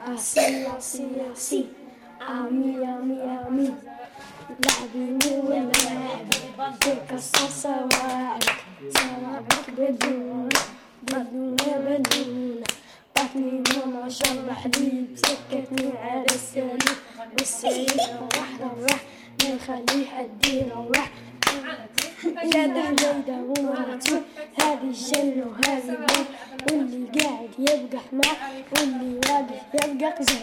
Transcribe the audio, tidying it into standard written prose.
سي أمي لعبيني ولعبي تكسر صوابعك بدونة بطني ماما شرب حليب سكتني على السرير والسرير روح ما يخلي حد يروح يا دحديدة ومرته هذه الجنة وهذه النار واللي قاعد يبقى حمار واللي واقف يبقى قزح